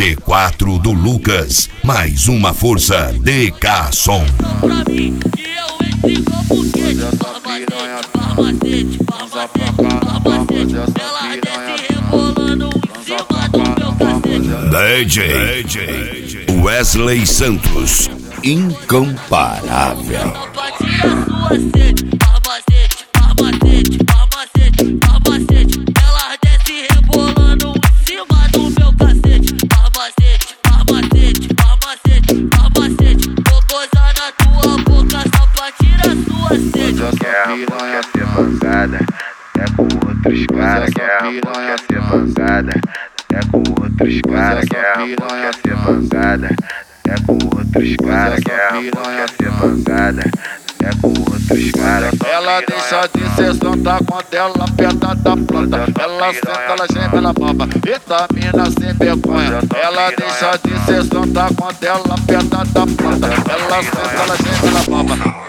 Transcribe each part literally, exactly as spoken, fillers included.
G quatro do Lucas, mais uma força D K Som. Pra mim, que eu entrego porque farmacete, farmacete, farmacete, farmacete. Ela desce rebolando em cima do meu cacete. D J, D J Wesley Santos, incomparável. Pra tirar sua sede, farmacete, farmacete, farmacete, farmacete. Ela desce rebolando em cima do meu cacete. Farmacete, farmacete, farmacete, farmacete. Vou gozar na tua boca só pra tirar sua sede. Quer quer ser mancada, é com outros caras. Quer quer ser mancada, é com outros caras. Quer quer ser mancada, é com outros caras. Quer quer ser mancada, é com outros caras. Ela deixa de ser santa quando ela aperta da planta. Ela senta, ela geme, ela baba. Eita mina sem vergonha. Ela deixa de ser santa quando ela aperta da planta. Ela senta, ela geme, ela baba.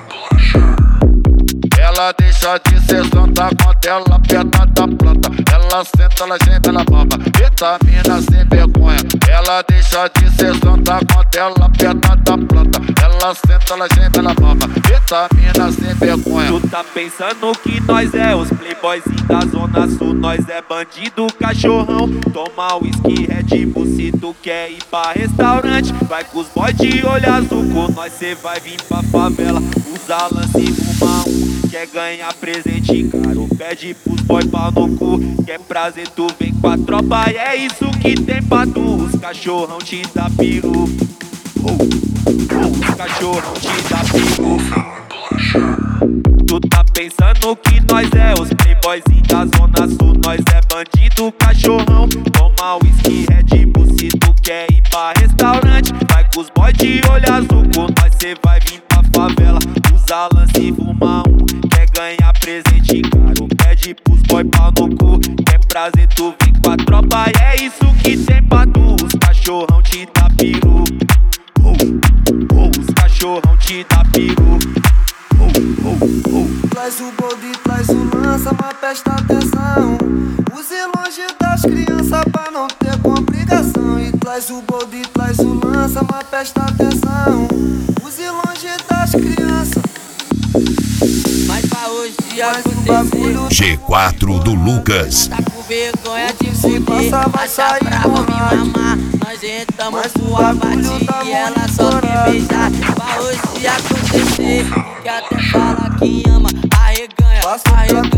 Ela deixa de ser santa quando ela aperta da planta. Ela senta, ela geme, ela baba. Eita mina sem vergonha. Ela deixa de ser santa quando ela aperta da planta. Ela senta, ela geme, ela baba. Eita mina sem vergonha. Tu tá pensando que nós é os playboyzinhos da Zona Sul. Nós é bandido, cachorrão. Toma whisky, Red Bull. Se tu quer ir pra restaurante, vai com os boys de olho azul. Com nós cê vai vir pra favela, usa lance e fuma um. Quer ganhar presente caro, pede pros boy pau no cu. Quer prazer, tu vem com a tropa e é isso que tem pra tu. Os cachorrão te dá peru, oh, oh, os cachorrão te dá peru. Tu tá pensando que nós é os playboyzinhos da Zona Sul. Nós é bandido, cachorrão. Toma whisky, Red Bull. Se tu quer ir pra restaurante, vai com os boys de olho azul. Com nós cê vai vir pra favela, usa lance e fuma um. Quer ganhar presente caro, pede pros boy pau no cu. Quer prazer, tu vem com a tropa e é isso que tem pra tu. Os cachorrão te dá peru, oh, oh, os cachorrão te dá peru. Oh, oh, oh. Traz o bode, traz o lança, mas presta atenção. Use longe das crianças pra não ter complicação. E traz o bode, traz o lança, mas presta atenção. Use longe das crianças. Mas pra hoje Mas o bagulho G quatro do Lucas, tá com vergonha de Se fuder. passar, vai Mas tá sair brava me borracha. mamar. Nós entramos Mas pro o bagulho abate tá e ela muito só quer estourado. beijar. Pra hoje acontecer, que até fala que ama. Arreganha, Faço um arreganha,